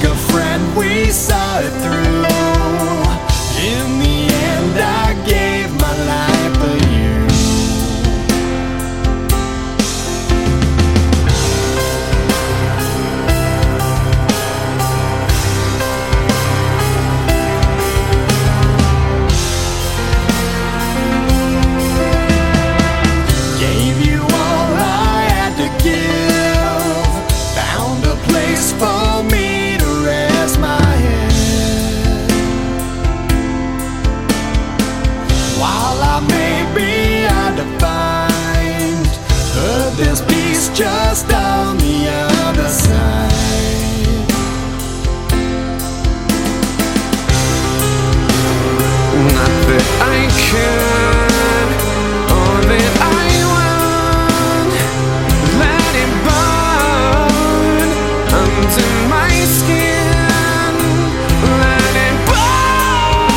a friend, we saw it through. In the end, I gave my life for you. Gave you all I had to give. Found a place for me to rest my head. While I may be undefined, but there's peace just on the other side. Not that I can, or that I want. Let it burn under my skin. Let it burn.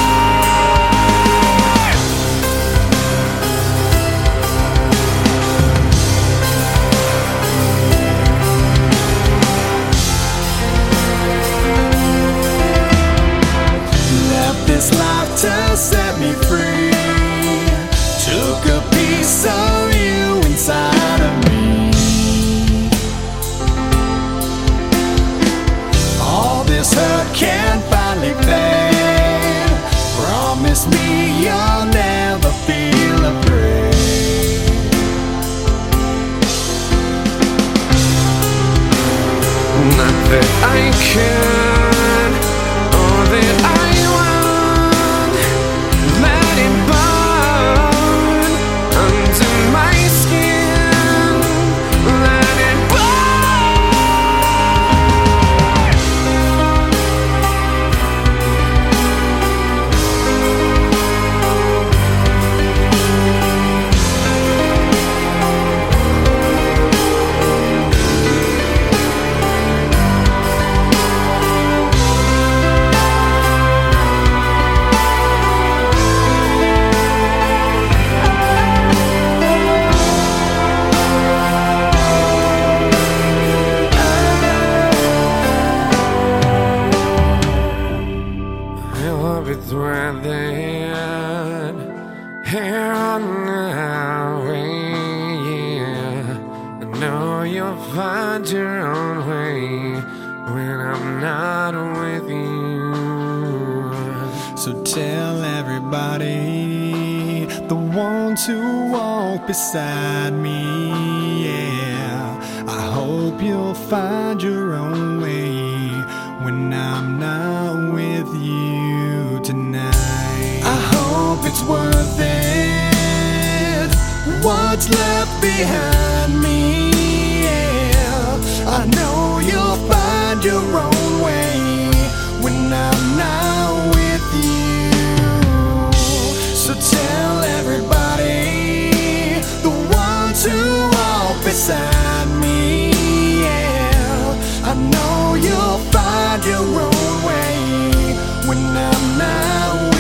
Left this life to set me free. Took a piece of you inside of me. All this hurt can finally fade. Promise me you'll never feel afraid. Not that I can, or that I want. Let it burn under my skin. Let it it's where they end. Here on our way, yeah. I know you'll find your own way when I'm not with you. So tell everybody, the ones who walk beside me, yeah. I hope you'll find your own way when I'm not with you tonight. I hope it's worth it, what's left behind me, yeah. I know you'll find your own way when I'm not with you. So tell everybody, the ones who walk beside me, yeah. I know you'll find your own way when I'm not with you.